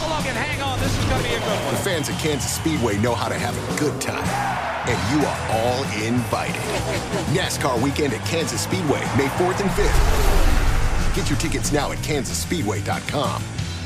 along and hang on. This is going to be a good one. The fans at Kansas Speedway know how to have a good time. And you are all invited. NASCAR weekend at Kansas Speedway, May 4th and 5th. Get your tickets now at kansasspeedway.com.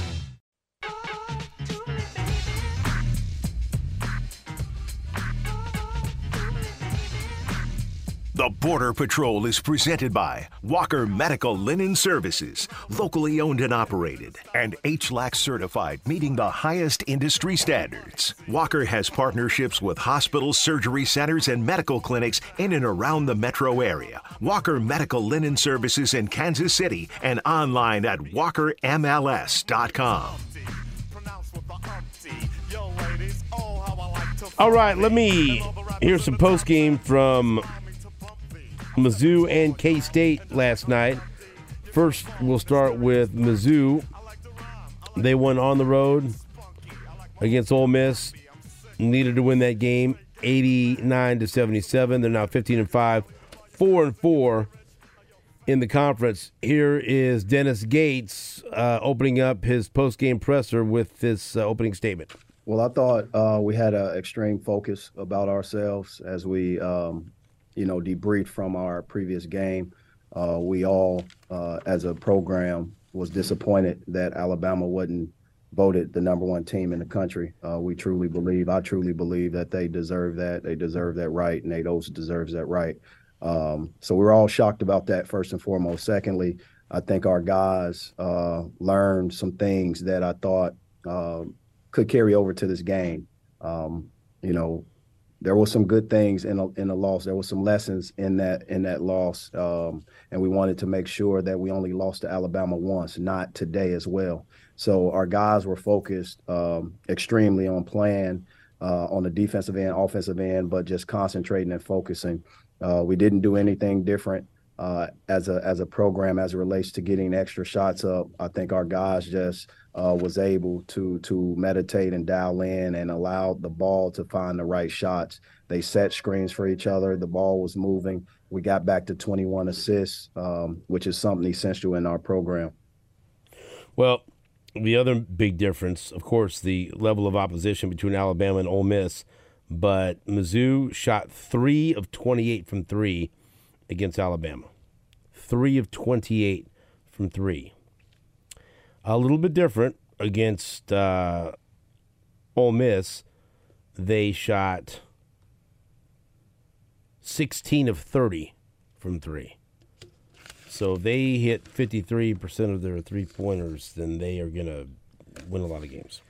The Border Patrol is presented by Walker Medical Linen Services, locally owned and operated, and HLAC certified, meeting the highest industry standards. Walker has partnerships with hospitals, surgery centers, and medical clinics in and around the metro area. Walker Medical Linen Services in Kansas City and online at walkermls.com. All right, let me hear some postgame from Mizzou and K-State last night. First, we'll start with Mizzou. They won on the road against Ole Miss. Needed to win that game, 89-77. They're now 15-5, 4-4 in the conference. Here is Dennis Gates opening up his postgame presser with this opening statement. Well, I thought we had an extreme focus about ourselves as we debriefed from our previous game. We all, as a program, was disappointed that Alabama wasn't voted the number one team in the country. I truly believe that they deserve that. They deserve that right, and Nate Oates deserves that right. So we're all shocked about that, first and foremost. Secondly, I think our guys learned some things that I thought could carry over to this game. There were some good things in the loss. There were some lessons in that loss, and we wanted to make sure that we only lost to Alabama once, not today as well. So our guys were focused extremely on playing on the defensive end, offensive end, but just concentrating and focusing. We didn't do anything different as a program as it relates to getting extra shots up. I think our guys just was able to meditate and dial in and allow the ball to find the right shots. They set screens for each other. The ball was moving. We got back to 21 assists, which is something essential in our program. Well, the other big difference, of course, the level of opposition between Alabama and Ole Miss, but Mizzou shot 3 of 28 from 3 against Alabama. 3 of 28 from 3. A little bit different against Ole Miss. They shot 16 of 30 from 3. So if they hit 53% of their three-pointers, then they are going to win a lot of games.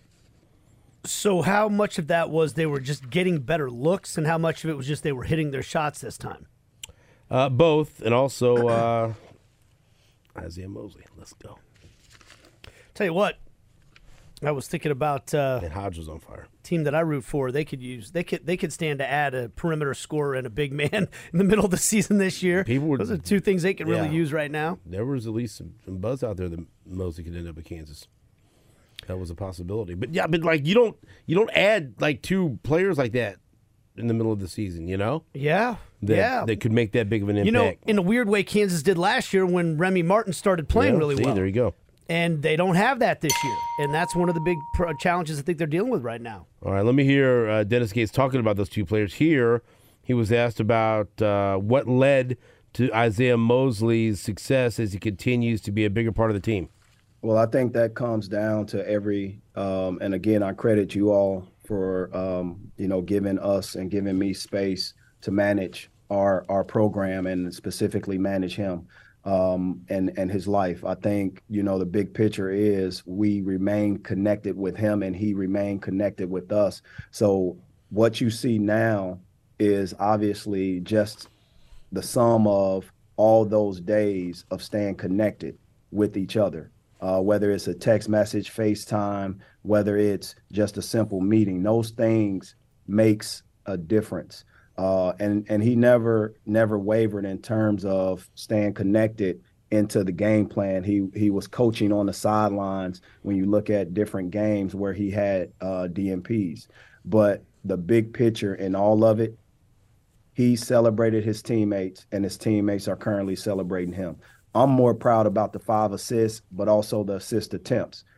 So how much of that was they were just getting better looks, and how much of it was just they were hitting their shots this time? Both, and also Isaiah Mosley. Let's go. Tell you what, I was thinking about and Hodge was on fire. Team that I root for. They could stand to add a perimeter scorer and a big man in the middle of the season this year. Those are two things they can really use right now. There was at least some buzz out there that Mosley could end up at Kansas. That was a possibility. But yeah, like you don't add like two players like that in the middle of the season, you know? Yeah. That could make that big of an impact. You know, in a weird way, Kansas did last year when Remy Martin started playing really well. There you go. And they don't have that this year. And that's one of the big challenges I think they're dealing with right now. All right, let me hear Dennis Gates talking about those two players here. He was asked about what led to Isaiah Mosley's success as he continues to be a bigger part of the team. Well, I think that comes down to every and again, I credit you all for giving us and giving me space to manage our program and specifically manage him and his life. I think, the big picture is we remain connected with him and he remained connected with us. So what you see now is obviously just the sum of all those days of staying connected with each other. Whether it's a text message, FaceTime, whether it's just a simple meeting, those things makes a difference. And he never wavered in terms of staying connected into the game plan. He was coaching on the sidelines when you look at different games where he had DMPs. But the big picture in all of it, he celebrated his teammates, and his teammates are currently celebrating him. I'm more proud about the 5 assists, but also the assist attempts.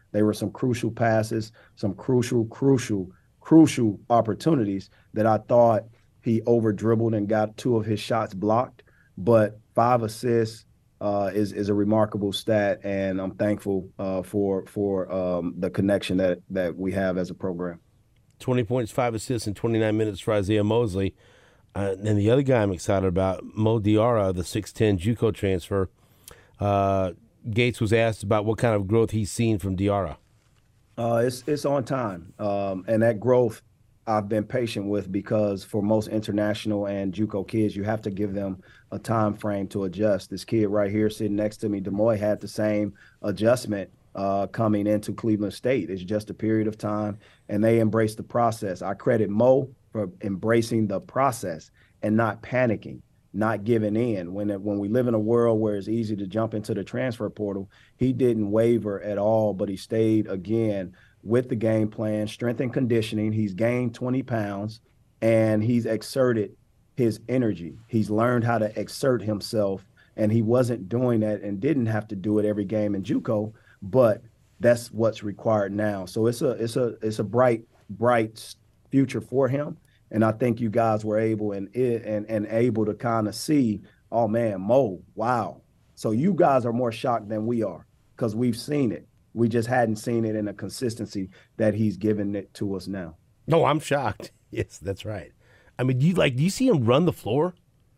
They were some crucial passes, some crucial opportunities that I thought he over dribbled and got 2 of his shots blocked. But 5 assists is a remarkable stat, and I'm thankful for the connection that we have as a program. 20 points, 5 assists in 29 minutes for Isaiah Mosley. And the other guy I'm excited about, Mo Diarra, the 6'10 JUCO transfer. Gates was asked about what kind of growth he's seen from Diarra. It's on time, and that growth I've been patient with, because for most international and JUCO kids, you have to give them a time frame to adjust. This kid right here sitting next to me, Demoy, had the same adjustment coming into Cleveland State. It's just a period of time, and they embrace the process. I credit Mo for embracing the process and not panicking, not giving in. When we live in a world where it's easy to jump into the transfer portal, he didn't waver at all, but he stayed again with the game plan, strength and conditioning. He's gained 20 pounds, and he's exerted his energy. He's learned how to exert himself, and he wasn't doing that and didn't have to do it every game in JUCO, but that's what's required now. So it's a bright future for him. And I think you guys were able and able to kind of see, oh man, Mo, wow. So you guys are more shocked than we are, because we've seen it. We just hadn't seen it in a consistency that he's given it to us now. No, I'm shocked. Yes, that's right. I mean, do you see him run the floor?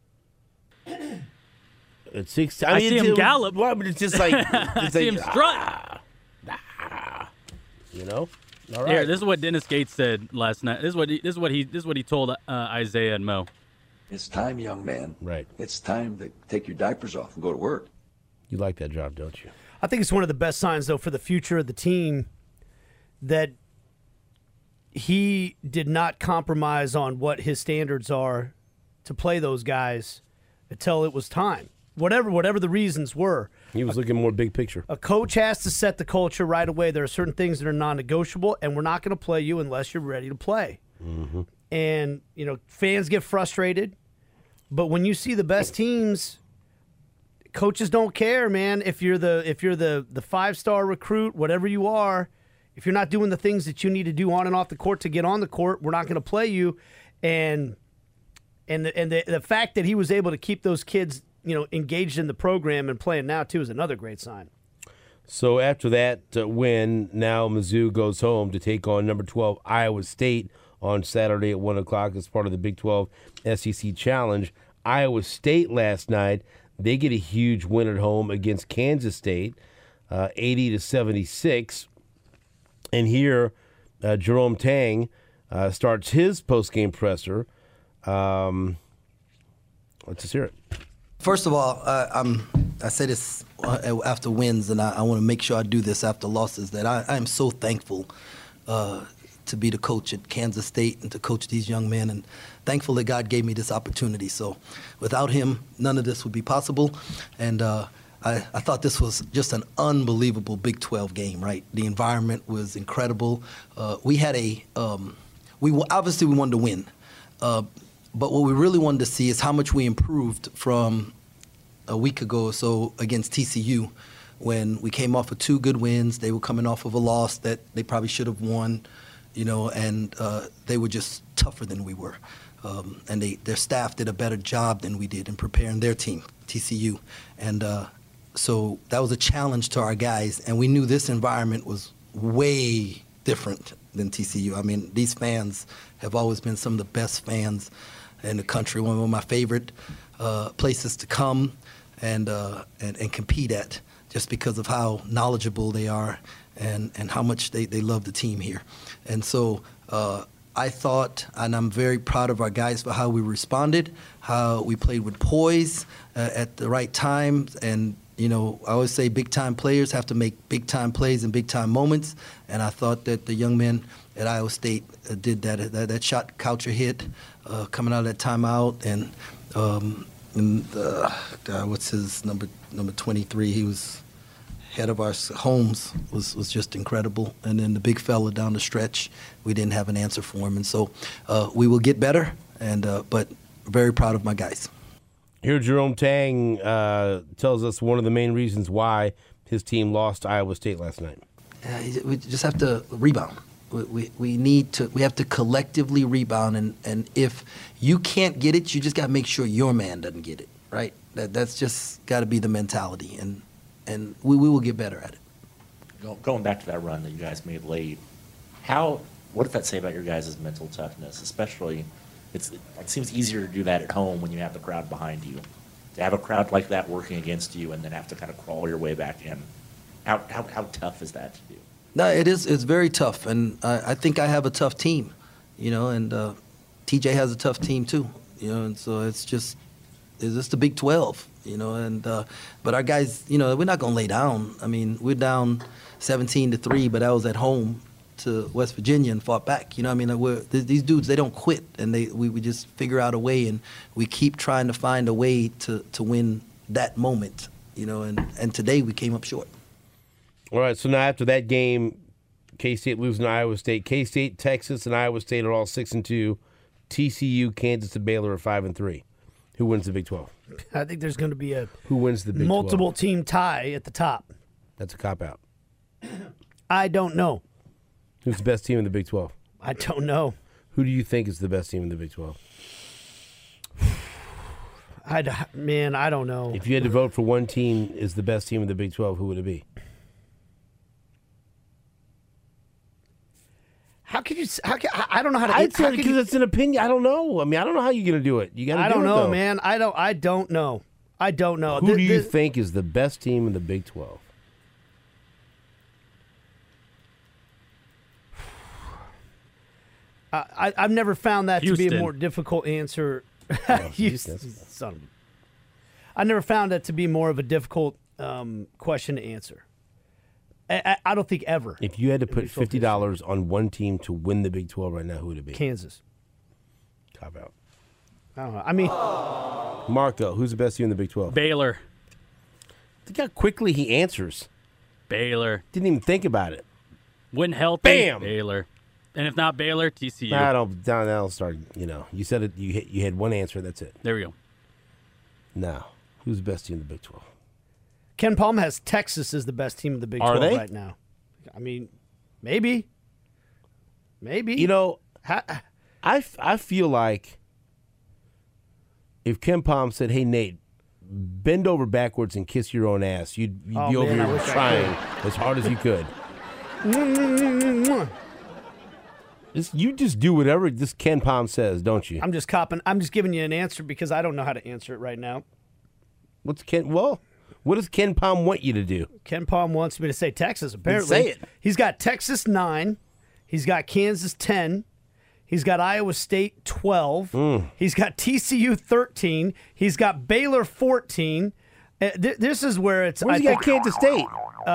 At 6, I see him gallop. Well, but it's just like I see him strut. You know. All right. Here, this is what Dennis Gates said last night. This is what he told Isaiah and Mo. It's time, young man. Right. It's time to take your diapers off and go to work. You like that job, don't you? I think it's one of the best signs, though, for the future of the team that he did not compromise on what his standards are to play those guys until it was time. Whatever the reasons were. He was looking more big picture. A coach has to set the culture right away. There are certain things that are non-negotiable, and we're not going to play you unless you're ready to play. Mm-hmm. And, fans get frustrated. But when you see the best teams, coaches don't care, man. If you're the 5-star recruit, whatever you are, if you're not doing the things that you need to do on and off the court to get on the court, we're not going to play you. And the fact that he was able to keep those kids, engaged in the program and playing now too is another great sign. So after that win, now Mizzou goes home to take on number 12 Iowa State on Saturday at 1 o'clock as part of the Big 12 SEC Challenge. Iowa State last night, they get a huge win at home against Kansas State, 80-76. And here, Jerome Tang starts his post-game presser. Let's just hear it. First of all, I say this after wins, and I want to make sure I do this after losses, that I am so thankful to be the coach at Kansas State and to coach these young men, and thankful that God gave me this opportunity. So without him, none of this would be possible. And I thought this was just an unbelievable Big 12 game, right? The environment was incredible. We had obviously we wanted to win. But what we really wanted to see is how much we improved from a week ago or so against TCU, when we came off of 2 good wins. They were coming off of a loss that they probably should have won, and they were just tougher than we were. And their staff did a better job than we did in preparing their team, TCU. And so that was a challenge to our guys, and we knew this environment was way different than TCU. I mean, these fans have always been some of the best fans in the country, one of my favorite places to come and compete at, just because of how knowledgeable they are and how much they love the team here. And so I thought, and I'm very proud of our guys for how we responded, how we played with poise at the right time. And, I always say big-time players have to make big-time plays in big-time moments. And I thought that the young men at Iowa State did that. That shot Coucher hit coming out of that timeout. And what's his number 23? He was head of our Holmes was just incredible. And then the big fella down the stretch, we didn't have an answer for him. And so we will get better, but very proud of my guys. Here, Jerome Tang tells us one of the main reasons why his team lost to Iowa State last night. we just have to rebound. We have to collectively rebound, and if you can't get it, you just got to make sure your man doesn't get it, right? That's just got to be the mentality, and we will get better at it. Going back to that run that you guys made late, what does that say about your guys' mental toughness? Especially, it seems easier to do that at home when you have the crowd behind you. To have a crowd like that working against you and then have to kind of crawl your way back in, how tough is that to do? No, it is. It's very tough, and I think I have a tough team, and TJ has a tough team too, and so it's just the Big 12, and but our guys, we're not gonna lay down. I mean, we're down 17-3, but I was at home to West Virginia and fought back. These dudes, they don't quit, and we just figure out a way, and we keep trying to find a way to win that moment, and today we came up short. All right, so now after that game, K-State losing to Iowa State. K-State, Texas, and Iowa State are all 6-2. TCU, Kansas, and Baylor are 5-3. Who wins the Big 12? I think there's going to be Who wins the Big 12? Multiple team tie at the top. That's a cop-out. I don't know. Who's the best team in the Big 12? I don't know. Who do you think is the best team in the Big 12? I don't know. If you had to vote for one team is the best team in the Big 12, who would it be? I don't know how to answer it because it's an opinion. I don't know. I mean, I don't know how you're going to do it. You got to. I don't know, man. I don't know. I don't know. Who do you think is the best team in the Big 12? I've never found that Houston. to be a more difficult answer. Houston. I never found that to be more of a difficult question to answer. I don't think ever. If you had to put $50 on one team to win the Big 12 right now, who would it be? Kansas. Cop out. I don't know. I mean, Marco, who's the best team in the Big 12? Baylor. Think how quickly he answers. Baylor. Didn't even think about it. When healthy, Bam! Baylor. And if not Baylor, TCU. That'll start. You said it. You had one answer. That's it. There we go. Now, who's the best team in the Big 12? Ken Palm has Texas as the best team of the Big 12 right now. I mean, maybe. I feel like if Ken Palm said, "Hey Nate, bend over backwards and kiss your own ass," you'd be over here trying as hard as you could. You just do whatever this Ken Palm says, don't you? I'm just copping. I'm just giving you an answer because I don't know how to answer it right now. What does Ken Palm want you to do? Ken Palm wants me to say Texas, apparently. Say it. He's got Texas 9. He's got Kansas 10. He's got Iowa State 12. He's got TCU 13. He's got Baylor 14. This is where it's... Where's he got Kansas State?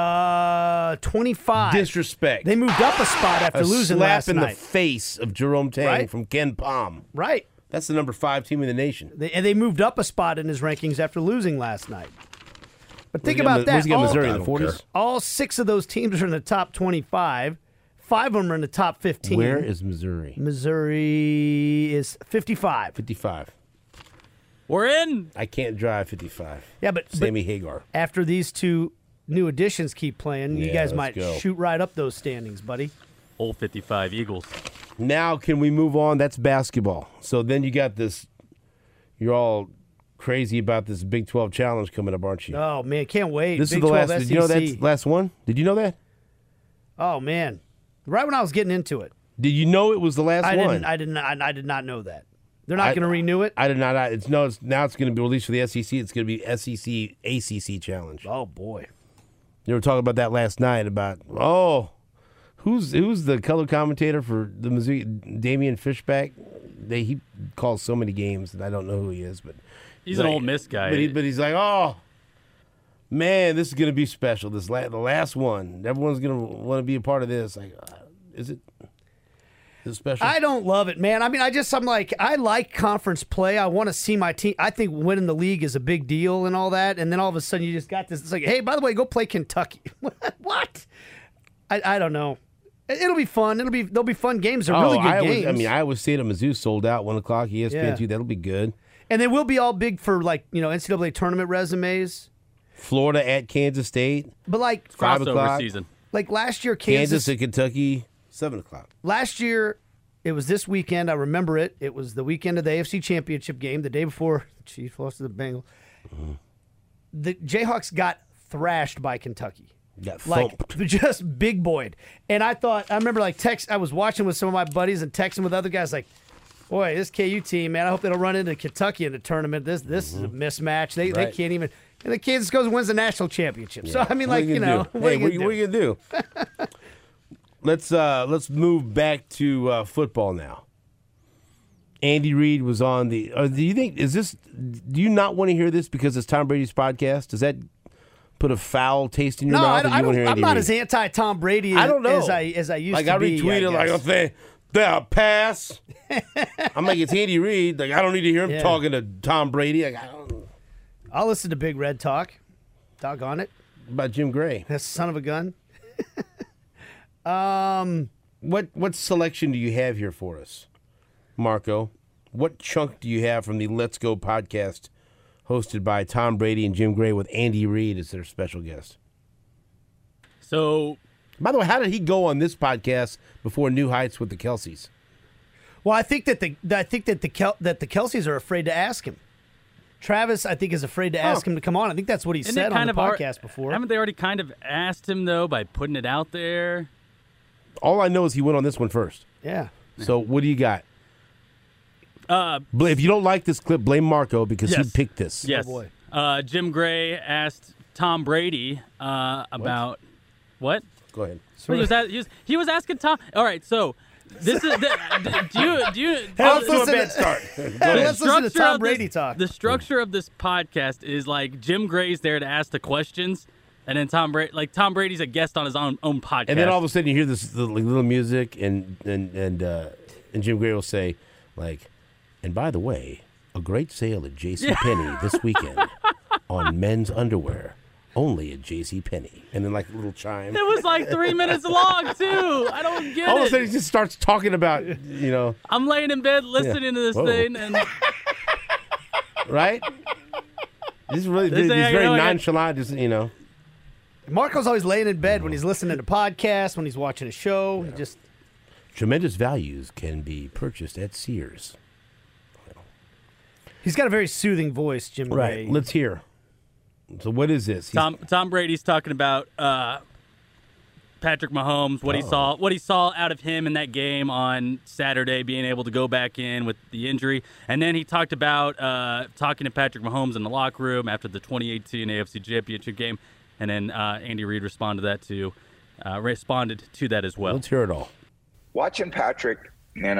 25. Disrespect. They moved up a spot after losing last night. A slap in the face of Jerome Tang from Ken Palm. Right. That's the number 5 team in the nation. They moved up a spot in his rankings after losing last night. But think about that. Missouri in the 40s? All 6 of those teams are in the top 25. 5 of them are in the top 15. Where is Missouri? Missouri is 55. 55. We're in. I can't drive 55. Yeah, but Sammy Hagar. After these 2 new additions keep playing, you guys might shoot right up those standings, buddy. Old 55 Eagles. Now, can we move on? That's basketball. So then you got this. You're all crazy about this Big 12 challenge coming up, aren't you? Oh, man, can't wait. This Big is the 12 last. SEC. Did you know that's the last one? Did you know that? Oh, man. Right when I was getting into it. Did you know it was the last one? I did not know that. They're not going to renew it? I did not. Now it's going to be released for the SEC. It's going to be SEC ACC challenge. Oh, boy. You were talking about that last night about, who's the color commentator for the Missouri, Damian Fishback? He calls so many games that I don't know who he is, but he's an Ole Miss guy. But he's like, oh man, this is gonna be special. The last one, everyone's gonna want to be a part of this. Like, is it special? I don't love it, man. I mean, I like conference play. I want to see my team. I think winning the league is a big deal and all that. And then all of a sudden, you just got this. It's like, hey, by the way, go play Kentucky. What? I don't know. It'll be fun. There'll be fun games. They're really good games. Iowa State and Mizzou sold out 1 o'clock. ESPN 2. That'll be good. And they will be all big for NCAA tournament resumes. Florida at Kansas State. But 5 o'clock season. Like last year, Kansas and Kentucky, 7 o'clock. Last year, it was this weekend. I remember it. It was the weekend of the AFC Championship game, the day before the Chiefs lost to the Bengals. Mm-hmm. The Jayhawks got thrashed by Kentucky. Got thumped. Just big boyed. And I remember I was watching with some of my buddies and texting with other guys like, boy, this KU team, man, I hope they don't run into Kentucky in the tournament. This is a mismatch. They can't even. And the Kansas goes and wins the national championship. Yeah. So, I mean, what are you going to do? Let's move back to football now. Andy Reid was on the. Do you not want to hear this because it's Tom Brady's podcast? Does that put a foul taste in your mouth? I'm not as anti Tom Brady as I used to be. I retweeted they'll pass. I'm like, it's Andy Reid. Like, I don't need to hear him talking to Tom Brady. Like, I'll listen to Big Red talk. Doggone it. About Jim Gray. That son of a gun. What selection do you have here for us, Marco? What chunk do you have from the Let's Go podcast hosted by Tom Brady and Jim Gray with Andy Reid as their special guest? So, by the way, how did he go on this podcast before New Heights with the Kelseys? Well, I think that the Kelseys are afraid to ask him. Travis, I think, is afraid to ask him to come on. I think that's what he said on the podcast before. Haven't they already kind of asked him, though, by putting it out there? All I know is he went on this one first. Yeah. So what do you got? If you don't like this clip, blame Marco because he picked this. Yes. Oh, boy. Jim Gray asked Tom Brady about what? Go ahead. He was asking Tom. All right, so this is do you let's listen to a bad start. Let's listen to Tom Brady talk. The structure of this podcast is like Jim Gray's there to ask the questions, and then Tom Brady's a guest on his own podcast. And then all of a sudden you hear this little music, and Jim Gray will say, like, and by the way, a great sale at JCPenney this weekend on men's underwear. Only at JCPenney. And then like a little chime. It was like 3 minutes long, too. I don't get it. All of a sudden he just starts talking about, I'm laying in bed listening to this thing. And right? He's very nonchalant, just, Marco's always laying in bed when he's listening to podcasts, when he's watching a show. Yeah. Tremendous values can be purchased at Sears. He's got a very soothing voice, Jim Gray. Right. Let's hear. So what is this? Tom Brady's talking about Patrick Mahomes, what he saw out of him in that game on Saturday, being able to go back in with the injury, and then he talked about talking to Patrick Mahomes in the locker room after the 2018 AFC Championship game, and then Andy Reid responded to that as well. Let's hear it all. Watching Patrick, and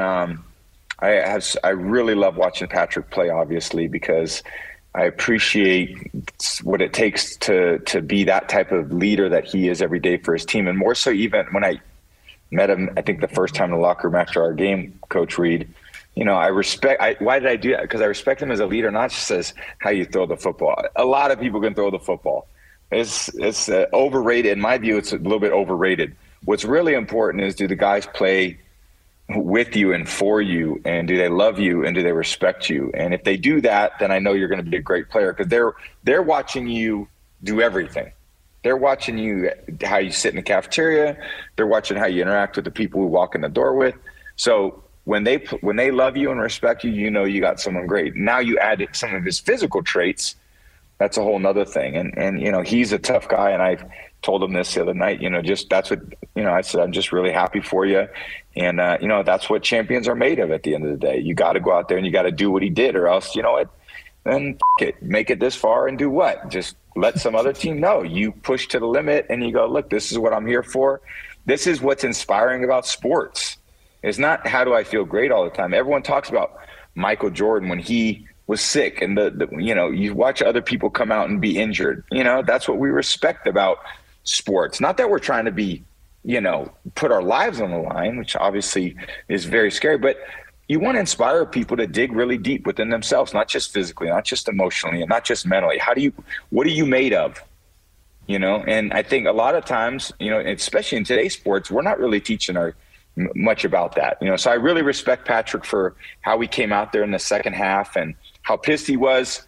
I really love watching Patrick play, obviously, because I appreciate what it takes to be that type of leader that he is every day for his team. And more so even when I met him, I think the first time in the locker room after our game, Coach Reid, why did I do that? Because I respect him as a leader, not just as how you throw the football. A lot of people can throw the football. It's overrated. In my view, it's a little bit overrated. What's really important is, do the guys play with you and for you, and do they love you and do they respect you? And if they do that, then I know you're going to be a great player, because they're watching you do everything. They're watching you, how you sit in the cafeteria. They're watching how you interact with the people who walk in the door with. So when they love you and respect you, you got someone great. Now you add some of his physical traits. That's a whole nother thing. And he's a tough guy, and I told him this the other night, that's what, I said, I'm just really happy for you. And, that's what champions are made of at the end of the day. You got to go out there and you got to do what he did, or else, then make it this far and do what? Just let some other team know. You push to the limit and you go, look, this is what I'm here for. This is what's inspiring about sports. It's not how do I feel great all the time. Everyone talks about Michael Jordan when he was sick, and you watch other people come out and be injured. That's what we respect about sports. Not that we're trying to be, put our lives on the line, which obviously is very scary, but you want to inspire people to dig really deep within themselves, not just physically, not just emotionally, and not just mentally. What are you made of? And I think a lot of times, especially in today's sports, we're not really teaching much about that. So I really respect Patrick for how he came out there in the second half and how pissed he was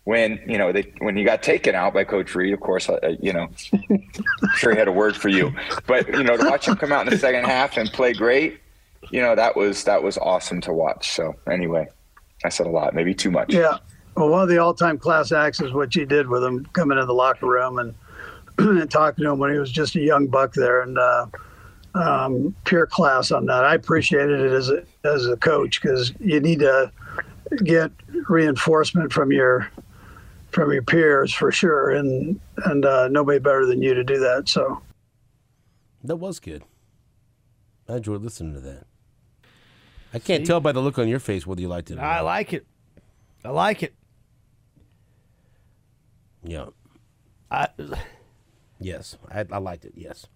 when when you got taken out by Coach Reed, of course, I'm sure he had a word for you. But to watch him come out in the second half and play great, that was awesome to watch. So anyway, I said a lot, maybe too much. Yeah. Well, one of the all-time class acts is what you did with him, coming in the locker room and talking to him when he was just a young buck there, and pure class on that. I appreciated it as a coach, because you need to get reinforcement from your peers for sure, and nobody better than you to do that. So that was good. I enjoyed listening to that. I can't tell by the look on your face whether you liked it or not. I like it. I like it. Yeah. Yes, I liked it, yes.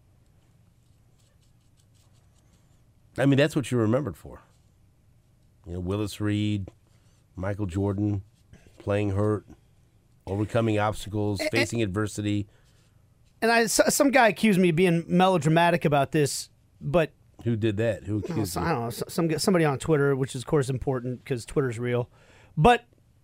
I mean, that's what you're remembered for. Willis Reed, Michael Jordan, playing hurt, overcoming obstacles, facing adversity. And some guy accused me of being melodramatic about this, but... Who did that? Who accused you? I don't know. Somebody on Twitter, which is, of course, important because Twitter's real. But,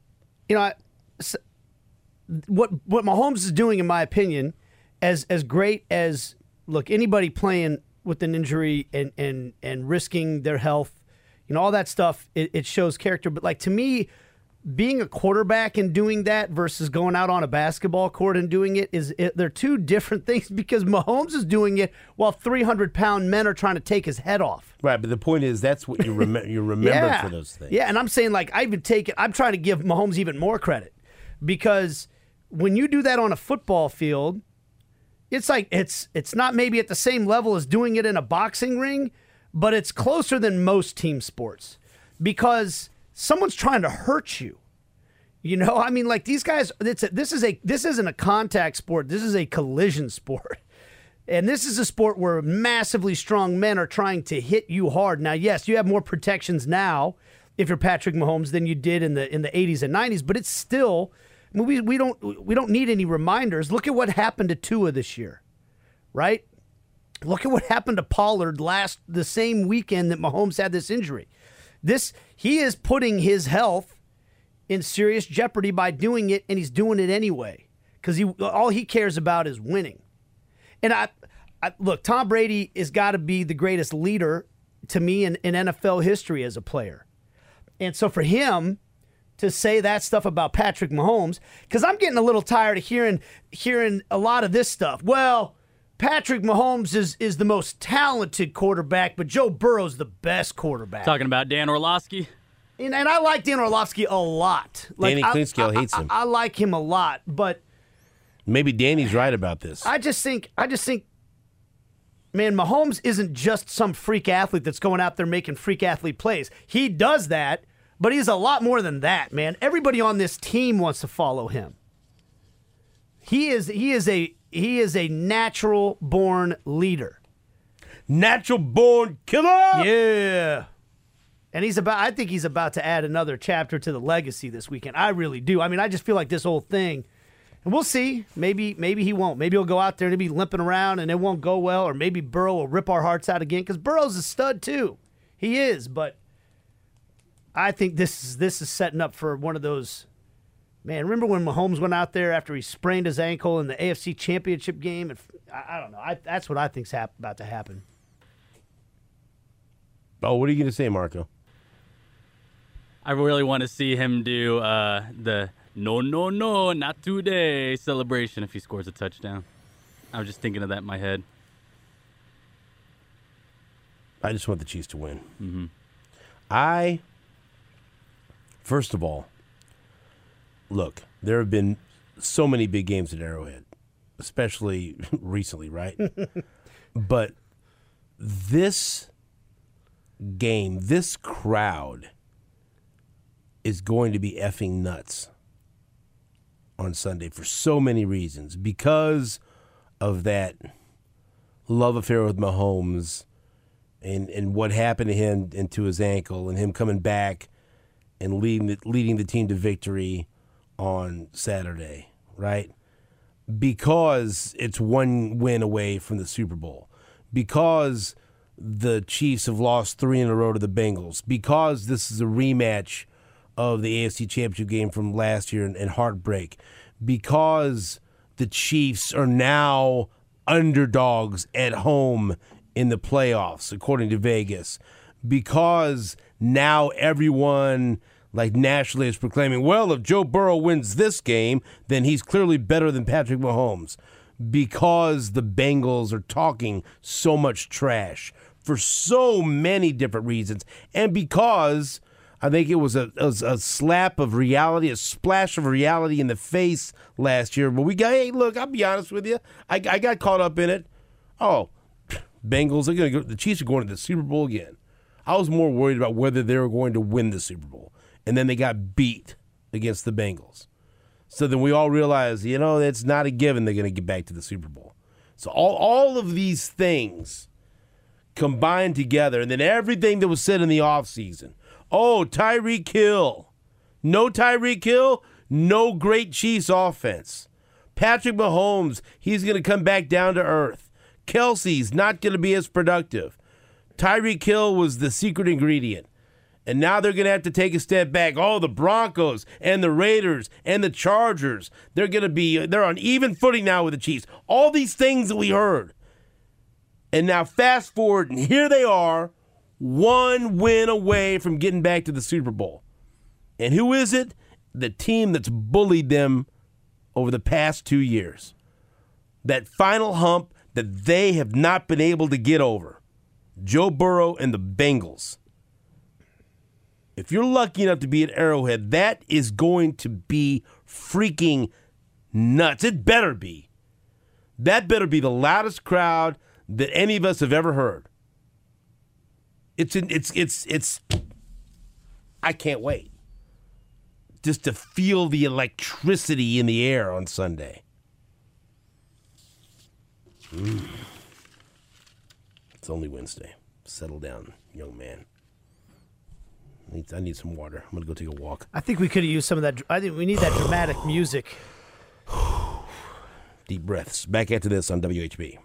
what Mahomes is doing, in my opinion, as great as, look, anybody playing with an injury and risking their health, all that stuff, it shows character. But, to me, being a quarterback and doing that versus going out on a basketball court and doing it, they're two different things, because Mahomes is doing it while 300-pound men are trying to take his head off. Right, but the point is that's what you're remembered for those things. Yeah, and I'm saying, I'm trying to give Mahomes even more credit, because when you do that on a football field, it's it's not maybe at the same level as doing it in a boxing ring, but it's closer than most team sports, because someone's trying to hurt you. These guys, this isn't a contact sport. This is a collision sport. And this is a sport where massively strong men are trying to hit you hard. Now, yes, you have more protections now if you're Patrick Mahomes than you did in the 80s and 90s, but it's still, we don't need any reminders. Look at what happened to Tua this year, right? Look at what happened to Pollard the same weekend that Mahomes had this injury. He is putting his health in serious jeopardy by doing it, and he's doing it anyway, because all he cares about is winning. And look, Tom Brady has got to be the greatest leader to me in NFL history as a player. And so for him to say that stuff about Patrick Mahomes, because I'm getting a little tired of hearing a lot of this stuff. Well, Patrick Mahomes is the most talented quarterback, but Joe Burrow's the best quarterback. Talking about Dan Orlovsky? And I like Dan Orlovsky a lot. Danny Clinkscale hates him. I like him a lot, but... Maybe Danny's right about this. I just think, man, Mahomes isn't just some freak athlete that's going out there making freak athlete plays. He does that, but he's a lot more than that, man. Everybody on this team wants to follow him. He is a natural-born leader. Natural-born killer? Yeah. And I think he's about to add another chapter to the legacy this weekend. I really do. I mean, I just feel like this whole thing, and we'll see. Maybe he won't. Maybe he'll go out there and he'll be limping around and it won't go well, or maybe Burrow will rip our hearts out again, because Burrow's a stud too. He is, but I think this is setting up for one of those. Man, remember when Mahomes went out there after he sprained his ankle in the AFC Championship game? And I don't know. That's what I think's about to happen. Oh, what are you going to say, Marco? I really want to see him do the no, not today celebration if he scores a touchdown. I was just thinking of that in my head. I just want the Chiefs to win. Mm-hmm. First of all, look, there have been so many big games at Arrowhead, especially recently, right? But this game, this crowd is going to be effing nuts on Sunday for so many reasons. Because of that love affair with Mahomes and what happened to him and to his ankle, and him coming back and leading the team to victory on Saturday, right? Because it's one win away from the Super Bowl. Because the Chiefs have lost 3 in a row to the Bengals. Because this is a rematch of the AFC Championship game from last year and heartbreak, because the Chiefs are now underdogs at home in the playoffs, according to Vegas, because now everyone nationally is proclaiming, well, if Joe Burrow wins this game, then he's clearly better than Patrick Mahomes, because the Bengals are talking so much trash for so many different reasons, and because I think it was a slap of reality, a splash of reality in the face last year. But hey, look, I'll be honest with you. I got caught up in it. Oh, Bengals, the Chiefs are going to the Super Bowl again. I was more worried about whether they were going to win the Super Bowl. And then they got beat against the Bengals. So then we all realized, it's not a given they're going to get back to the Super Bowl. So all of these things combined together, and then everything that was said in the offseason. Oh, Tyreek Hill. No Tyreek Hill, no great Chiefs offense. Patrick Mahomes, he's going to come back down to earth. Kelsey's not going to be as productive. Tyreek Hill was the secret ingredient. And now they're going to have to take a step back. Oh, the Broncos and the Raiders and the Chargers, they're on even footing now with the Chiefs. All these things that we heard. And now fast forward, and here they are, one win away from getting back to the Super Bowl. And who is it? The team that's bullied them over the past 2 years. That final hump that they have not been able to get over. Joe Burrow and the Bengals. If you're lucky enough to be at Arrowhead, that is going to be freaking nuts. It better be. That better be the loudest crowd that any of us have ever heard. It's I can't wait just to feel the electricity in the air on Sunday. It's only Wednesday. Settle down, young man. I need some water. I'm going to go take a walk. I think we could have used some of that. I think we need that dramatic music. Deep breaths. Back after this on WHB.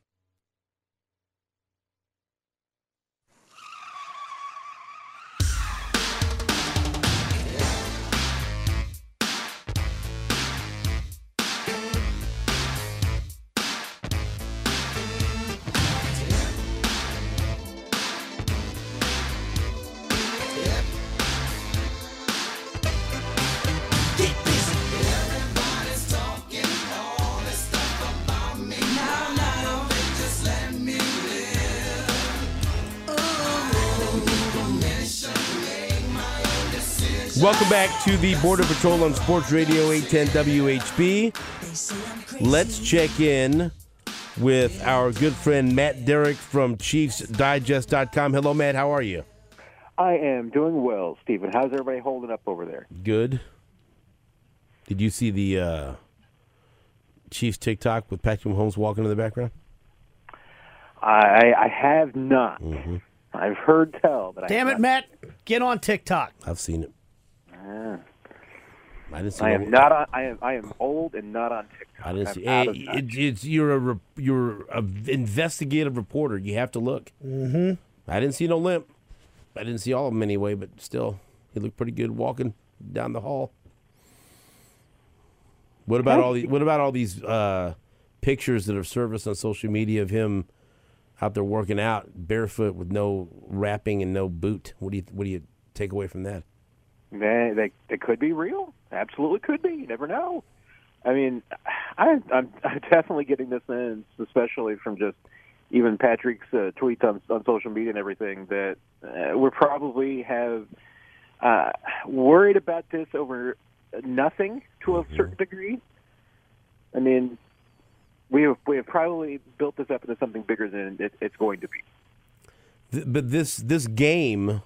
Welcome back to the Border Patrol on Sports Radio 810 WHB. Let's check in with our good friend Matt Derrick from ChiefsDigest.com. Hello, Matt. How are you? I am doing well, Stephen. How's everybody holding up over there? Good. Did you see the Chiefs TikTok with Patrick Mahomes walking in the background? I have not. Mm-hmm. I've heard tell, but damn it, Matt! Get on TikTok. I've seen it. I didn't see. I am not on. I am old and not on TikTok. I didn't see. You're an investigative reporter. You have to look. Mm-hmm. I didn't see no limp. I didn't see all of them anyway, but still, he looked pretty good walking down the hall. What about all these pictures that have surfaced on social media of him out there working out barefoot with no wrapping and no boot? What do you take away from that? They could be real. Absolutely could be. You never know. I mean, I'm definitely getting this sense, especially from just even Patrick's tweets on social media and everything, that we probably have worried about this over nothing to a certain degree. I mean, we have probably built this up into something bigger than it's going to be. But this game,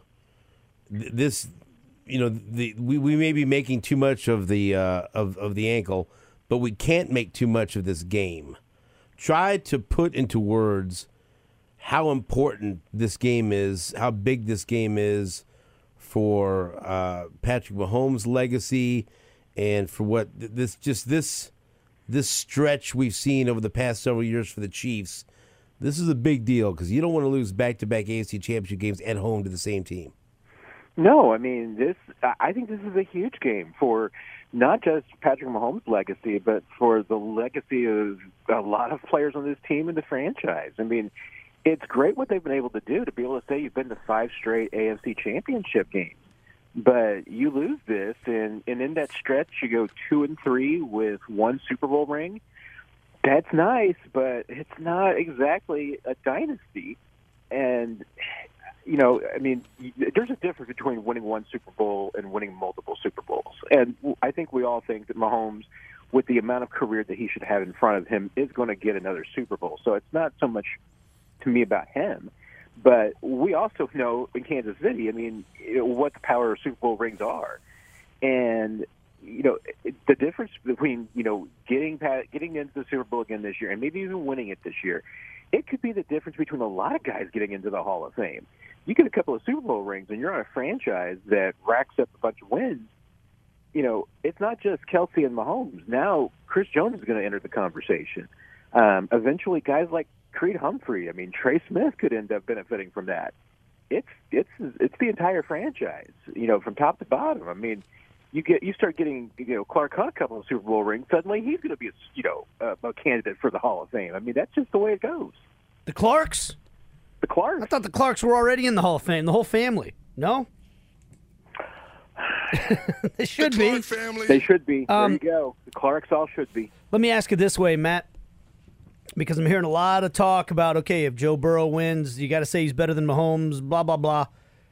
we may be making too much of the ankle, but we can't make too much of this game. Try to put into words how important this game is, how big this game is for Patrick Mahomes' legacy, and for what this stretch we've seen over the past several years for the Chiefs. This is a big deal because you don't want to lose back-to-back AFC Championship games at home to the same team. No, I mean, I think this is a huge game for not just Patrick Mahomes' legacy, but for the legacy of a lot of players on this team and the franchise. I mean, it's great what they've been able to do to be able to say you've been to 5 straight AFC Championship games. But you lose this, and in that stretch, you go 2-3 with 1 Super Bowl ring. That's nice, but it's not exactly a dynasty. And, I mean, there's a difference between winning 1 Super Bowl and winning multiple Super Bowls. And I think we all think that Mahomes, with the amount of career that he should have in front of him, is going to get another Super Bowl. So it's not so much to me about him. But we also know in Kansas City, I mean, what the power of Super Bowl rings are. And, the difference between, getting into the Super Bowl again this year and maybe even winning it this year, it could be the difference between a lot of guys getting into the Hall of Fame. You get a couple of Super Bowl rings and you're on a franchise that racks up a bunch of wins. It's not just Kelsey and Mahomes. Now Chris Jones is going to enter the conversation. Eventually, guys like Creed Humphrey, I mean, Trey Smith could end up benefiting from that. It's the entire franchise, from top to bottom. I mean, you start getting Clark Hunt a couple of Super Bowl rings. Suddenly, he's going to be a candidate for the Hall of Fame. I mean, that's just the way it goes. The Clarks? The Clarks? I thought the Clarks were already in the Hall of Fame. The whole family. No. They should be. They should be. There you go. The Clarks all should be. Let me ask it this way, Matt. Because I'm hearing a lot of talk about, okay, if Joe Burrow wins, you got to say he's better than Mahomes, blah, blah, blah.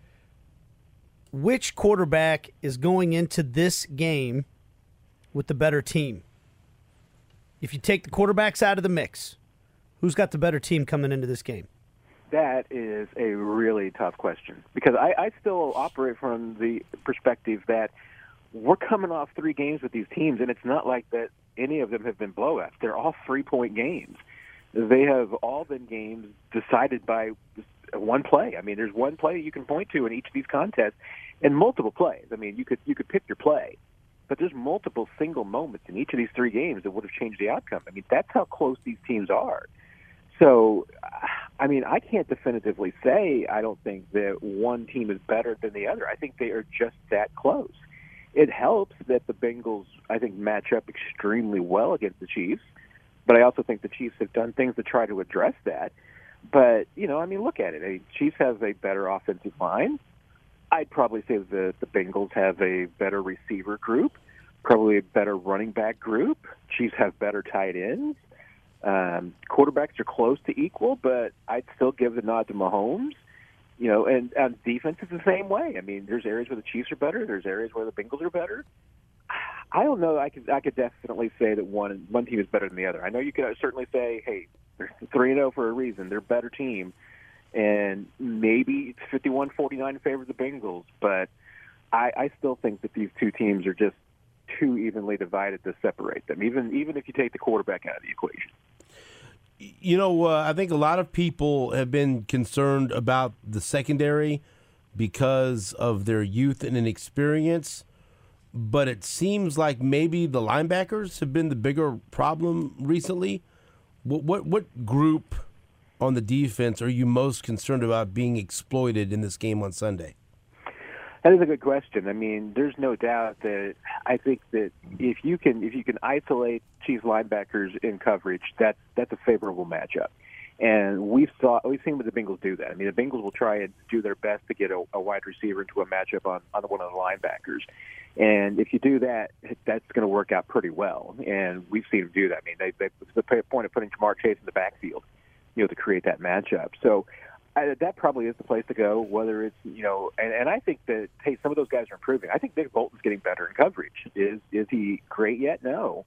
Which quarterback is going into this game with the better team? If you take the quarterbacks out of the mix, who's got the better team coming into this game? That is a really tough question because I still operate from the perspective that we're coming off 3 games with these teams, and it's not like that any of them have been blowouts. They're all 3-point games. They have all been games decided by one play. I mean, there's one play you can point to in each of these contests and multiple plays. I mean, you could pick your play, but there's multiple single moments in each of these 3 games that would have changed the outcome. I mean, that's how close these teams are. So, I mean, I can't definitively say I don't think that one team is better than the other. I think they are just that close. It helps that the Bengals, I think, match up extremely well against the Chiefs, but I also think the Chiefs have done things to try to address that. But, I mean, look at it. The Chiefs have a better offensive line. I'd probably say that the Bengals have a better receiver group, probably a better running back group. Chiefs have better tight ends. Quarterbacks are close to equal, but I'd still give the nod to Mahomes. And defense is the same way. I mean, there's areas where the Chiefs are better. There's areas where the Bengals are better. I don't know. I could definitely say that one team is better than the other. I know you could certainly say, hey, they're 3-0 for a reason. They're a better team. And maybe it's 51-49 in favor of the Bengals. But I still think that these two teams are just too evenly divided to separate them, even if you take the quarterback out of the equation. I think a lot of people have been concerned about the secondary because of their youth and inexperience, but it seems like maybe the linebackers have been the bigger problem recently. What group on the defense are you most concerned about being exploited in this game on Sunday? That is a good question. I mean, there's no doubt that I think that if you can isolate Chiefs linebackers in coverage, that's a favorable matchup. And we've seen with the Bengals do that. I mean, the Bengals will try and do their best to get a wide receiver into a matchup on one of the linebackers. And if you do that, that's going to work out pretty well. And we've seen them do that. I mean, they the point of putting Jamar Chase in the backfield, to create that matchup. So that probably is the place to go, whether it's, and I think that, hey, some of those guys are improving. I think Nick Bolton's getting better in coverage. Is he great yet? No.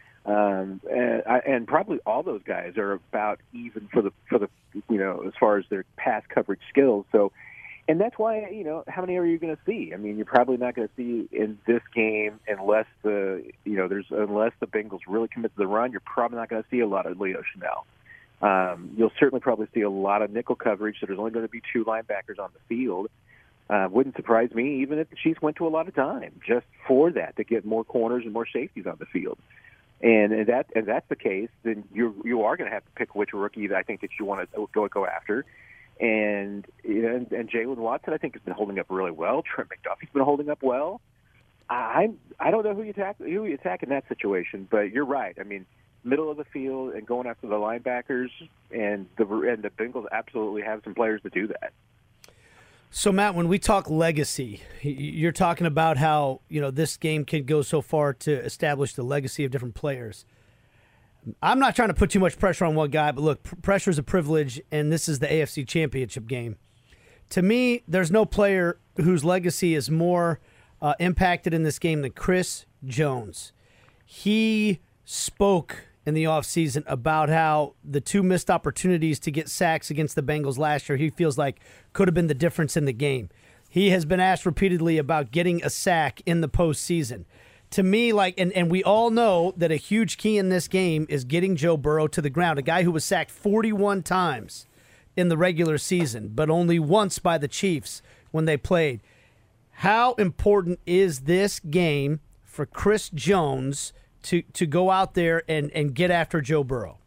And probably all those guys are about even for the as far as their pass coverage skills. So, and that's why, how many are you going to see? I mean, you're probably not going to see in this game unless unless the Bengals really commit to the run, you're probably not going to see a lot of Leo Chanel. You'll certainly probably see a lot of nickel coverage, so there's only going to be 2 linebackers on the field. Wouldn't surprise me even if the Chiefs went to a lot of time just for that, to get more corners and more safeties on the field. And if that's the case, then you are going to have to pick which rookie I think that you want to go after. And and Jalen Watson, I think, has been holding up really well. Trent McDuffie's been holding up well. I don't know who you attack in that situation, but you're right. I mean, middle of the field and going after the linebackers, and the Bengals absolutely have some players to do that. So, Matt, when we talk legacy, you're talking about how this game can go so far to establish the legacy of different players. I'm not trying to put too much pressure on one guy, but look, pressure is a privilege, and this is the AFC Championship game. To me, there's no player whose legacy is more impacted in this game than Chris Jones. He spoke in the offseason about how the 2 missed opportunities to get sacks against the Bengals last year, he feels like could have been the difference in the game. He has been asked repeatedly about getting a sack in the postseason. To me, and we all know that a huge key in this game is getting Joe Burrow to the ground, a guy who was sacked 41 times in the regular season, but only once by the Chiefs when they played. How important is this game for Chris Jones to go out there and get after Joe Burrow?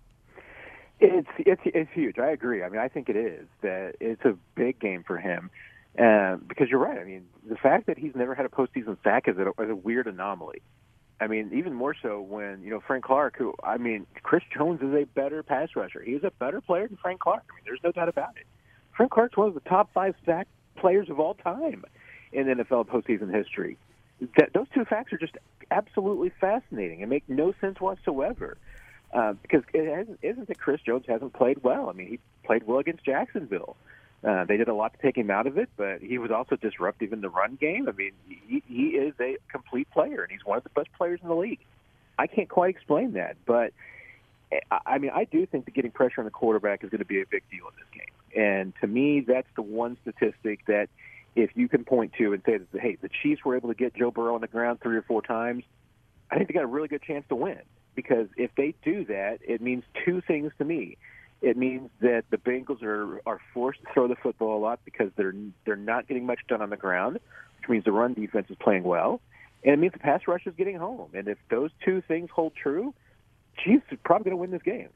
It's huge. I agree. I mean, I think it is. That it's a big game for him because you're right. I mean, the fact that he's never had a postseason sack is a weird anomaly. I mean, even more so when Frank Clark, Chris Jones is a better pass rusher. He's a better player than Frank Clark. I mean, there's no doubt about it. Frank Clark's one of the top 5 sack players of all time in NFL postseason history. Those two facts are just absolutely fascinating and make no sense whatsoever. Because it isn't that Chris Jones hasn't played well. I mean, he played well against Jacksonville. They did a lot to take him out of it, but he was also disruptive in the run game. I mean, he is a complete player, and he's one of the best players in the league. I can't quite explain that, but I mean, I do think that getting pressure on the quarterback is going to be a big deal in this game. And to me, that's the one statistic that if you can point to and say that, hey, the Chiefs were able to get Joe Burrow on the ground 3 or 4 times, I think they got a really good chance to win. Because if they do that, it means 2 things to me. It means that the Bengals are forced to throw the football a lot because they're not getting much done on the ground, which means the run defense is playing well, and it means the pass rush is getting home. And if those 2 things hold true, Chiefs are probably going to win this game.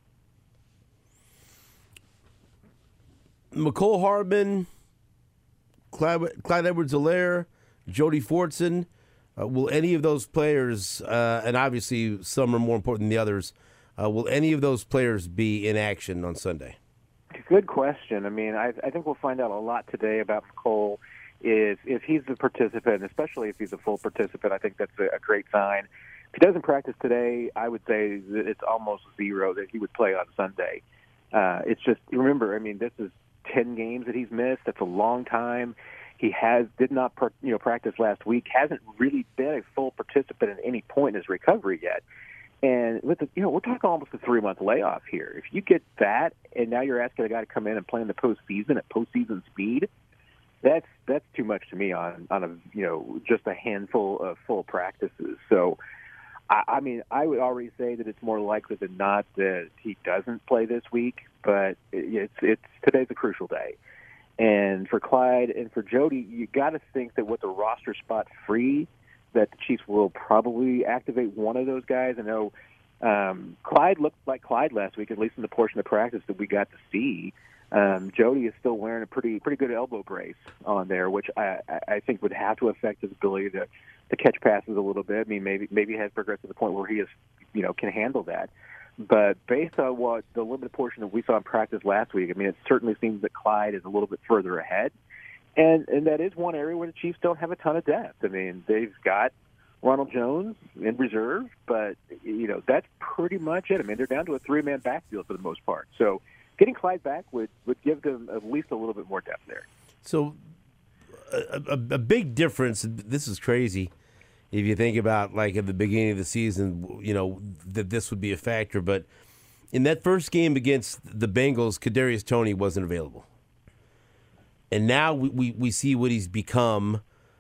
Mecole Hardman, Clyde Edwards-Helaire, Jody Fortson, will any of those players, and obviously some are more important than the others, will any of those players be in action on Sunday? Good question. I mean, I think we'll find out a lot today about Mecole. If he's the participant, especially if he's a full participant, I think that's a great sign. If he doesn't practice today, I would say that it's almost 0 that he would play on Sunday. It's just, remember, I mean, this is 10 games that he's missed. That's a long time. He did not practice last week, hasn't really been a full participant at any point in his recovery yet. And with we're talking almost a 3-month layoff here. If you get that, and now you're asking a guy to come in and play in the postseason at postseason speed, that's too much to me on a just a handful of full practices. So, I mean, I would already say that it's more likely than not that he doesn't play this week. But it's today's a crucial day. And for Clyde and for Jody, you got to think that with the roster spot free, that the Chiefs will probably activate one of those guys. I know Clyde looked like Clyde last week, at least in the portion of practice that we got to see. Jody is still wearing a pretty good elbow brace on there, which I think would have to affect his ability to catch passes a little bit. I mean, maybe he has progressed to the point where he is, can handle that. But based on what the limited portion that we saw in practice last week, I mean, it certainly seems that Clyde is a little bit further ahead. And that is one area where the Chiefs don't have a ton of depth. I mean, they've got Ronald Jones in reserve, but, that's pretty much it. I mean, they're down to a 3-man backfield for the most part. So getting Clyde back would give them at least a little bit more depth there. So a big difference, this is crazy, if you think about, like, at the beginning of the season, that this would be a factor. But in that first game against the Bengals, Kadarius Toney wasn't available. And now we see what he's become,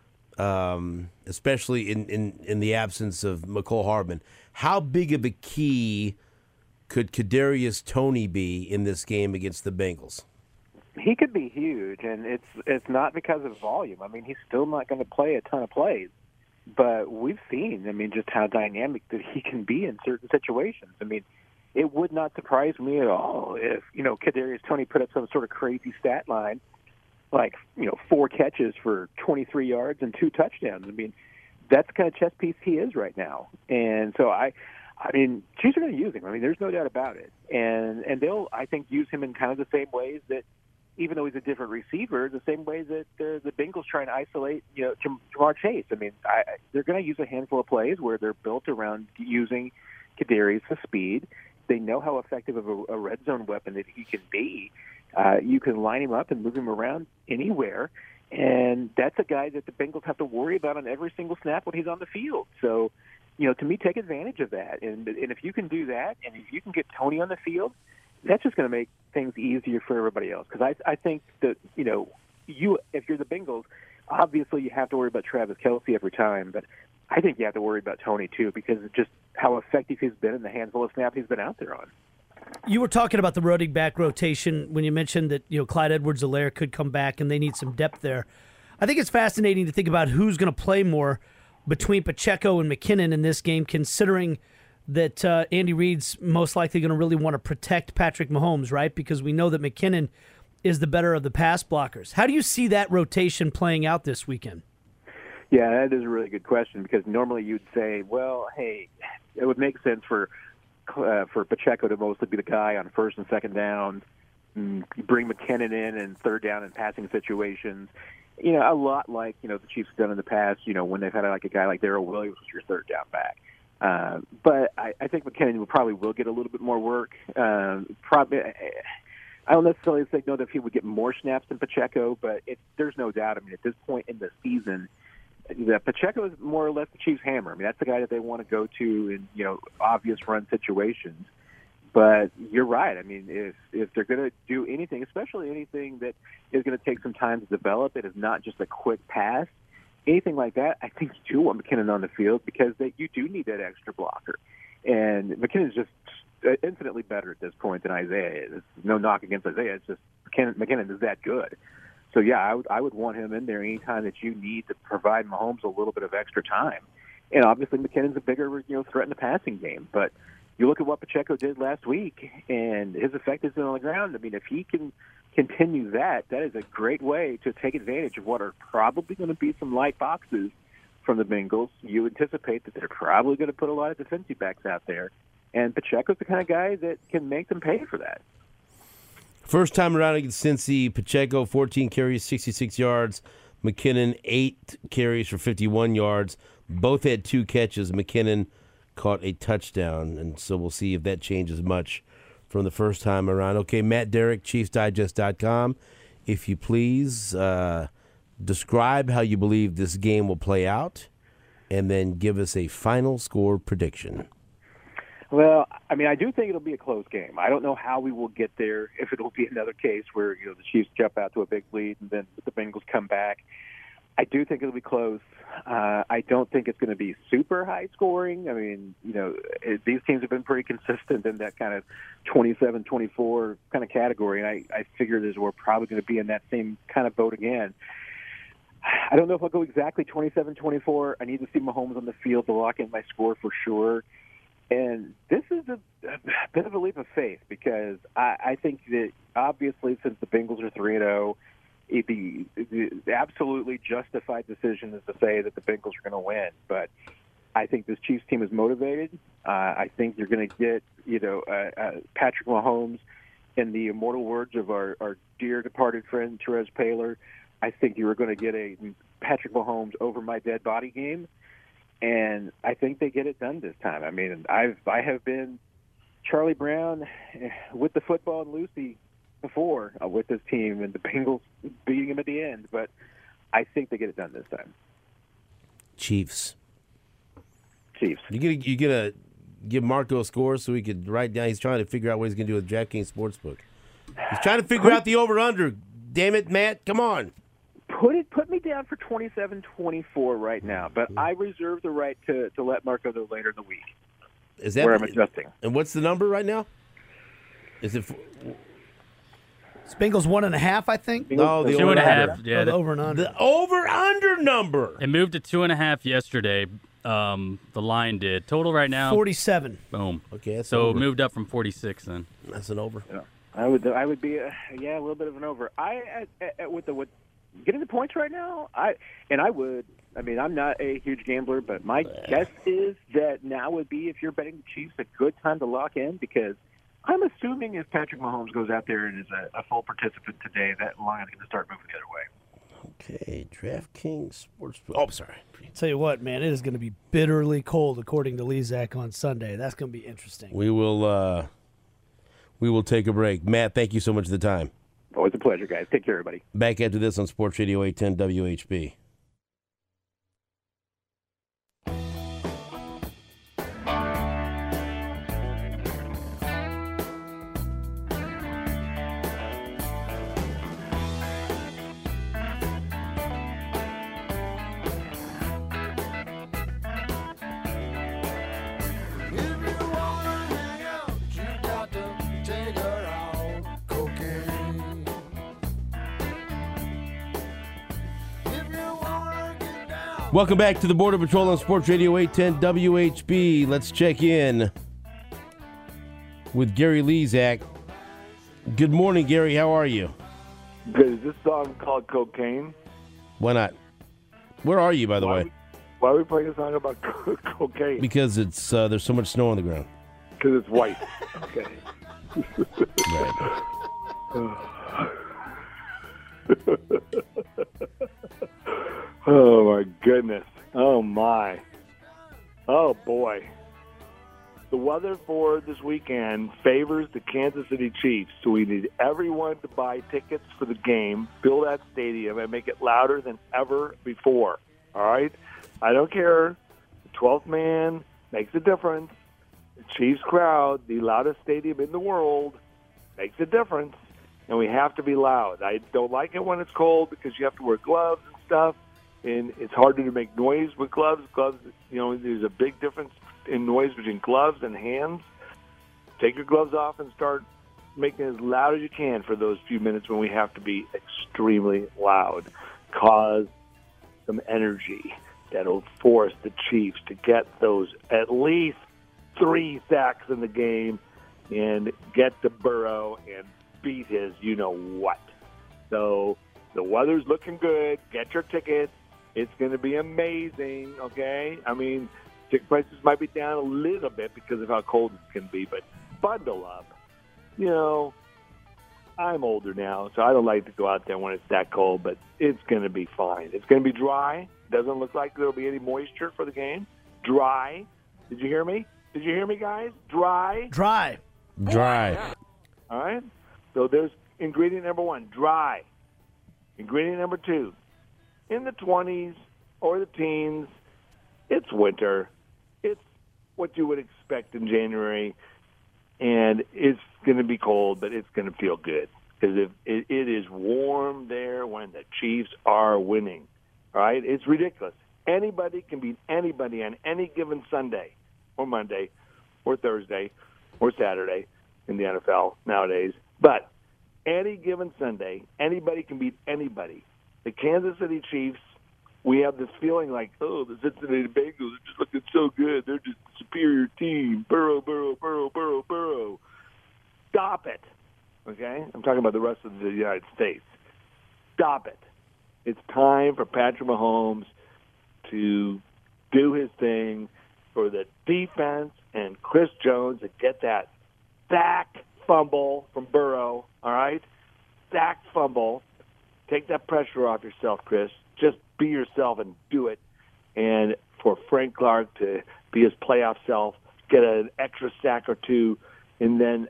especially in the absence of Mecole Hardman. How big of a key could Kadarius Toney be in this game against the Bengals? He could be huge, and it's not because of volume. I mean, he's still not going to play a ton of plays. But we've seen, just how dynamic that he can be in certain situations. I mean, it would not surprise me at all if, Kadarius Toney put up some sort of crazy stat line, like, 4 catches for 23 yards and 2 touchdowns. I mean, that's the kind of chess piece he is right now. And so Chiefs are going to use him. I mean, there's no doubt about it. And they'll, I think, use him in kind of the same ways that, even though he's a different receiver, the same ways that the Bengals try and isolate, Ja'Marr Chase. I mean, they're going to use a handful of plays where they're built around using Kadarius' speed. They know how effective of a red zone weapon that he can be. You can line him up and move him around anywhere, and that's a guy that the Bengals have to worry about on every single snap when he's on the field. So, to me, take advantage of that. And if you can do that, and if you can get Toney on the field, that's just going to make things easier for everybody else. Because I think that, if you're the Bengals, obviously you have to worry about Travis Kelce every time, but I think you have to worry about Toney too, because of just how effective he's been in the handful of snaps he's been out there on. You were talking about the running back rotation when you mentioned that Clyde Edwards-Helaire could come back and they need some depth there. I think it's fascinating to think about who's going to play more between Pacheco and McKinnon in this game, considering that Andy Reid's most likely going to really want to protect Patrick Mahomes, right? Because we know that McKinnon is the better of the pass blockers. How do you see that rotation playing out this weekend? Yeah, that is a really good question, because normally you'd say, well, hey, it would make sense for Pacheco to mostly be the guy on first and second down. You bring McKinnon in third down and passing situations. A lot like, the Chiefs have done in the past, when they've had like a guy like Darrell Williams was your third down back. But I think McKinnon probably will get a little bit more work. Probably, I don't necessarily think that he would get more snaps than Pacheco, but there's no doubt. I mean, at this point in the season, that Pacheco is more or less the Chiefs' hammer. I mean, that's the guy that they want to go to in obvious run situations. But you're right. I mean, if they're going to do anything, especially anything that is going to take some time to develop, it is not just a quick pass. Anything like that, I think you do want McKinnon on the field, because you do need that extra blocker. And McKinnon is just infinitely better at this point than Isaiah is. There's no knock against Isaiah. It's just McKinnon is that good. So, yeah, I would want him in there anytime that you need to provide Mahomes a little bit of extra time. And obviously McKinnon's a bigger threat in the passing game. But you look at what Pacheco did last week and his effectiveness on the ground. I mean, if he can continue that is a great way to take advantage of what are probably going to be some light boxes from the Bengals. You anticipate that they're probably going to put a lot of defensive backs out there, and Pacheco's the kind of guy that can make them pay for that. First time around against Cincy, Pacheco 14 carries, 66 yards. McKinnon 8 carries for 51 yards. Both had 2 catches. McKinnon caught a touchdown, and so we'll see if that changes much from the first time around. Okay, Matt Derrick, ChiefsDigest.com. If you please, describe how you believe this game will play out, and then give us a final score prediction. Well, I mean, I do think it'll be a close game. I don't know how we will get there, if it'll be another case where, the Chiefs jump out to a big lead and then the Bengals come back. I do think it'll be close. I don't think it's going to be super high scoring. I mean, these teams have been pretty consistent in that kind of 27-24 kind of category, and I figure we're probably going to be in that same kind of boat again. I don't know if I'll go exactly 27-24. I need to see Mahomes on the field to lock in my score for sure. And this is a bit of a leap of faith, because I think that obviously since the Bengals are 3-0, the absolutely justified decision is to say that the Bengals are going to win. But I think this Chiefs team is motivated. I think you're going to get, Patrick Mahomes, in the immortal words of our dear departed friend Terez Paylor, I think you are going to get a Patrick Mahomes over my dead body game. And I think they get it done this time. I mean, I have been Charlie Brown with the football and Lucy before with this team, and the Bengals beating him at the end. But I think they get it done this time. Chiefs. You gonna give Marco a score so he could write down? He's trying to figure out what he's gonna do with DraftKings Sportsbook. He's trying to figure out the over/under. Damn it, Matt! Come on. Put me down for 27-24 right now, but I reserve the right to let Marco know later in the week. Is that where I'm adjusting? And what's the number right now? Is it? It's Bengals 1.5, I think. No, the 2.5. Yeah, the over and under. The over/under number. It moved to 2.5 yesterday. The line did. Total right now 47. Boom. Okay, that's so over. moved up from 46 then. That's an over. Yeah. I would be a little bit of an over. With getting the points right now, I'm not a huge gambler, but my guess is that now would be, if you're betting the Chiefs, a good time to lock in, because I'm assuming if Patrick Mahomes goes out there and is a full participant today, that line is going to start moving the other way. Okay, DraftKings Sportsbook. Oh, sorry. Tell you what, man, it is going to be bitterly cold, according to Lezak, on Sunday. That's going to be interesting. We will take a break. Matt, thank you so much for the time. Always a pleasure, guys. Take care, everybody. Back after this on Sports Radio 810 WHB. Welcome back to the Border Patrol on Sports Radio 810 WHB. Let's check in with Gary Lezak. Good morning, Gary. How are you? Good. Is this song called Cocaine? Why not? Where are you, by the way? Why are we playing a song about cocaine? Because it's there's so much snow on the ground. Because it's white. Okay. Oh, my goodness. Oh, my. Oh, boy. The weather for this weekend favors the Kansas City Chiefs, so we need everyone to buy tickets for the game, fill that stadium, and make it louder than ever before. All right? I don't care. The 12th man makes a difference. The Chiefs crowd, the loudest stadium in the world, makes a difference, and we have to be loud. I don't like it when it's cold because you have to wear gloves and stuff. And it's harder to make noise with gloves. Gloves, there's a big difference in noise between gloves and hands. Take your gloves off and start making it as loud as you can for those few minutes when we have to be extremely loud. Cause some energy that will force the Chiefs to get those at least 3 sacks in the game and get to Burrow and beat his you-know-what. So the weather's looking good. Get your tickets. It's going to be amazing, okay? I mean, ticket prices might be down a little bit because of how cold it's going to be, but bundle up. I'm older now, so I don't like to go out there when it's that cold, but it's going to be fine. It's going to be dry. Doesn't look like there will be any moisture for the game. Dry. Did you hear me? Did you hear me, guys? Dry. Dry. Dry. All right? So there's ingredient number 1, dry. Ingredient number 2, in the 20s or the teens, it's winter. It's what you would expect in January, and it's going to be cold, but it's going to feel good because it is warm there when the Chiefs are winning. All right? It's ridiculous. Anybody can beat anybody on any given Sunday or Monday or Thursday or Saturday in the NFL nowadays, but any given Sunday, anybody can beat anybody. The Kansas City Chiefs, we have this feeling like, oh, the Cincinnati Bengals are just looking so good. They're just a superior team. Burrow, Burrow, Burrow, Burrow, Burrow. Stop it, okay? I'm talking about the rest of the United States. Stop it. It's time for Patrick Mahomes to do his thing, for the defense and Chris Jones to get that sack fumble from Burrow, all right? Sack fumble. Take that pressure off yourself, Chris. Just be yourself and do it. And for Frank Clark to be his playoff self, get an extra sack or 2, and then,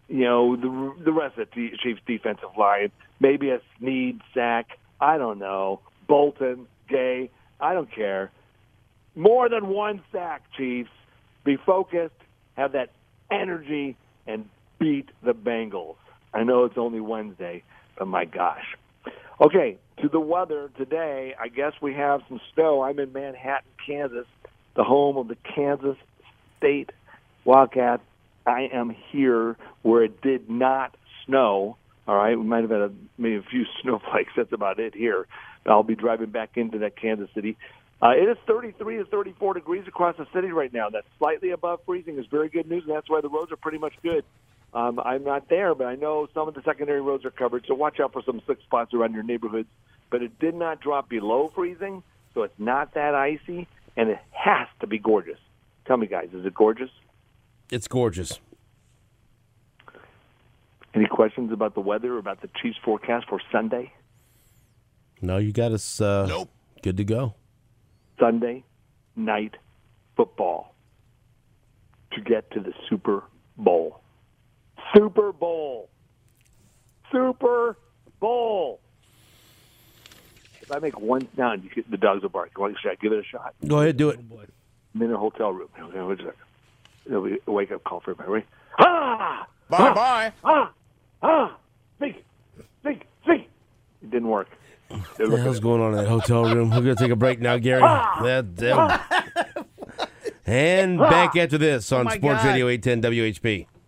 the rest of the Chiefs' defensive line, maybe a Snead sack, I don't know, Bolton, Gay, I don't care. More than 1 sack, Chiefs. Be focused, have that energy, and beat the Bengals. I know it's only Wednesday, but my gosh. Okay, to the weather today, I guess we have some snow. I'm in Manhattan, Kansas, the home of the Kansas State Wildcats. I am here where it did not snow. All right, we might have had maybe a few snowflakes. That's about it here. But I'll be driving back into that Kansas City. It is 33 to 34 degrees across the city right now. That's slightly above freezing is very good news, and that's why the roads are pretty much good. I'm not there, but I know some of the secondary roads are covered, so watch out for some slick spots around your neighborhoods. But it did not drop below freezing, so it's not that icy, and it has to be gorgeous. Tell me, guys, is it gorgeous? It's gorgeous. Any questions about the weather or about the Chiefs forecast for Sunday? No, you got us good to go. Sunday night football to get to the Super Bowl. Super Bowl. Super Bowl. If I make one sound, the dogs will bark. Should I give it a shot? Go ahead, do it. I'm in a hotel room. Okay, wait a second. It'll be a wake-up call for everybody. Ah! Bye-bye. Think. It didn't work. What the hell's going on in that hotel room? We're going to take a break now, Gary. And back after this on Sports Radio 810 WHP.